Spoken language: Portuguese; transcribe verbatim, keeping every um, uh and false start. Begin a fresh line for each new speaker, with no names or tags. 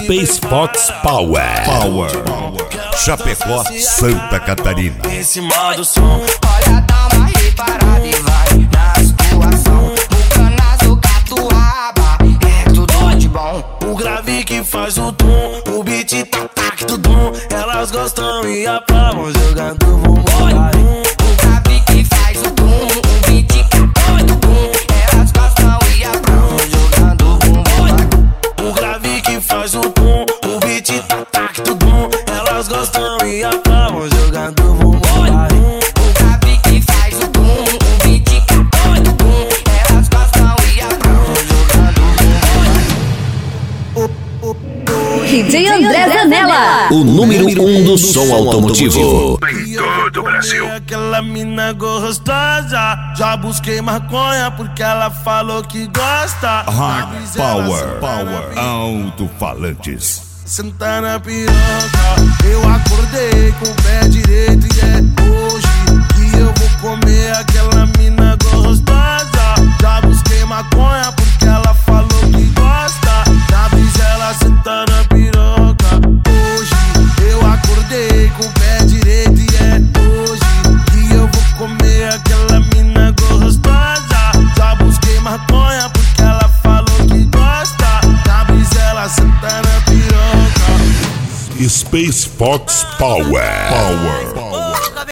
Space Fox Power. Power. Chapecó, Santa Catarina.
Esse modo som, olha, dá uma reparada e vai na situação. O canazo, catuaba, é tudo de bom. O grave que faz o tom, o beat tac tudum. Elas gostam e aplaudem jogando bumbum. O grave que faz o tom, o beat tac tudum. Elas gostam e aplaudem jogando bumbum. O grave que faz o tom, o beat tac tudum. Elas gostam e aplaudem jogando bumbum. O grave que faz o tom, o beat tac tudum. Elas gostam e aplaudem jogando bumbum.
D J André Zanella,
O número um do som automotivo.
Em todo o Brasil.
Aquela mina gostosa, já busquei maconha porque ela falou que gosta.
Rock Power. Power. Alto-falantes.
Sentar na piroca, eu acordei com o pé direito e é hoje que eu vou comer aquela mina gostosa. Já busquei maconha porque ela falou que gosta. Na brisa ela senta na piroca. Hoje eu acordei com o pé direito e é hoje que eu vou comer aquela mina gostosa. Já busquei maconha porque ela falou que gosta. Na brisa ela senta na piroca.
Space Fox Power. Power.